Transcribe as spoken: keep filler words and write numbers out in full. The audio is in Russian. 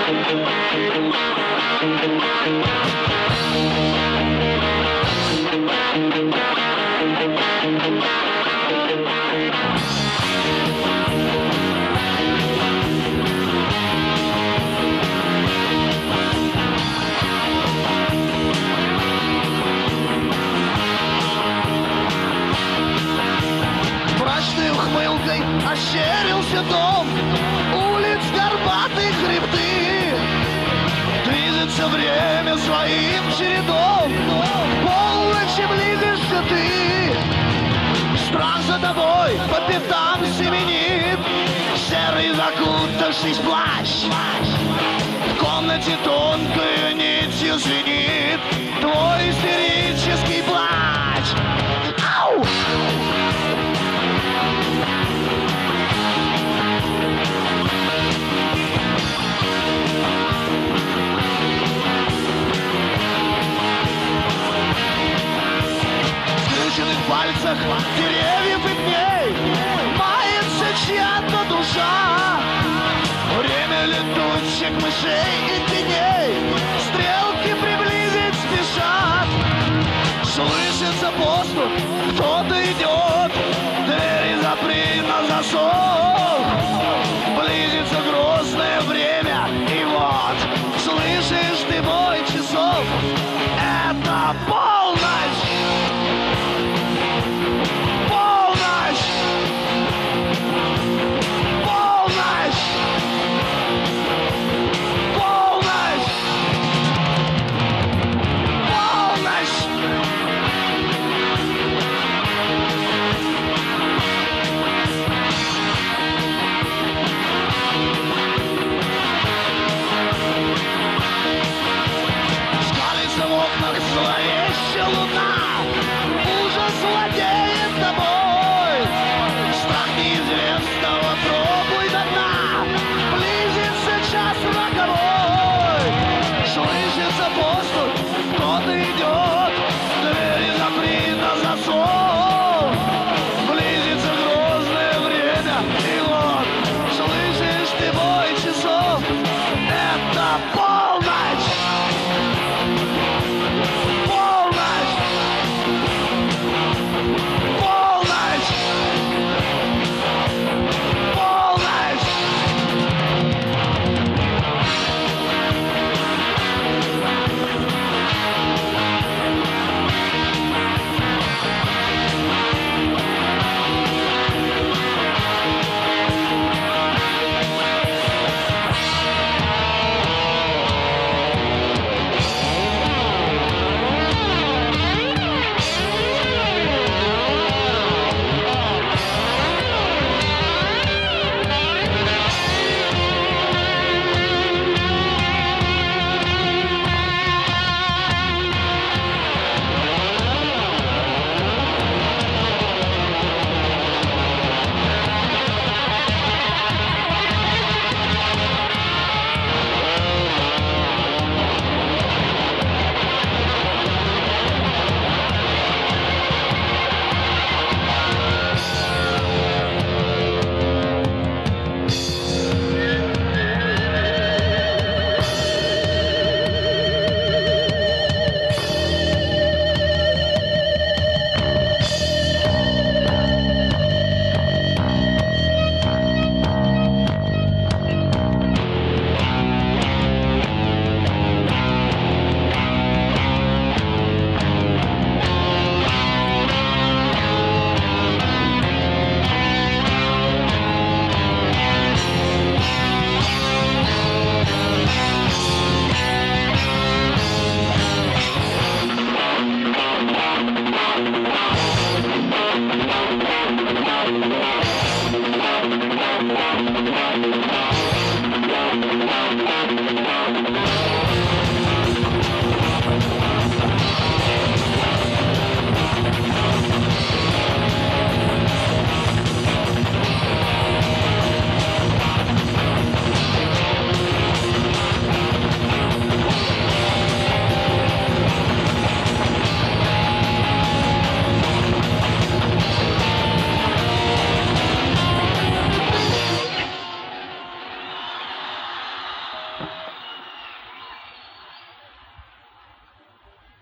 Мрачной ухмылкой ощерился дом, улиц горбатые хребты. Движется время своим чередом, полночи близишься ты. Страх за тобой по пятам семенит, серый закутавшись в плащ. В комнате тонкою нитью звенит твой истерический плач. Ау! В пальцах деревьев и дней мается чья-то душа. Время летучих мышей и теней стрелки приблизить спешат. Слышится поступ, кто-то идет, двери запри на засов. Близится грозное время, и вот слышишь ты бой часов. Это полночь! Зловещая луна, ужас владеет тобой. Страх неизвестного пробуй до дна, близится час роковой. Слышится поступ, кто-то идет, двери запри на засов. Близится грозное время, и вот слышишь ты бой часов. Это полночь! We'll be right back.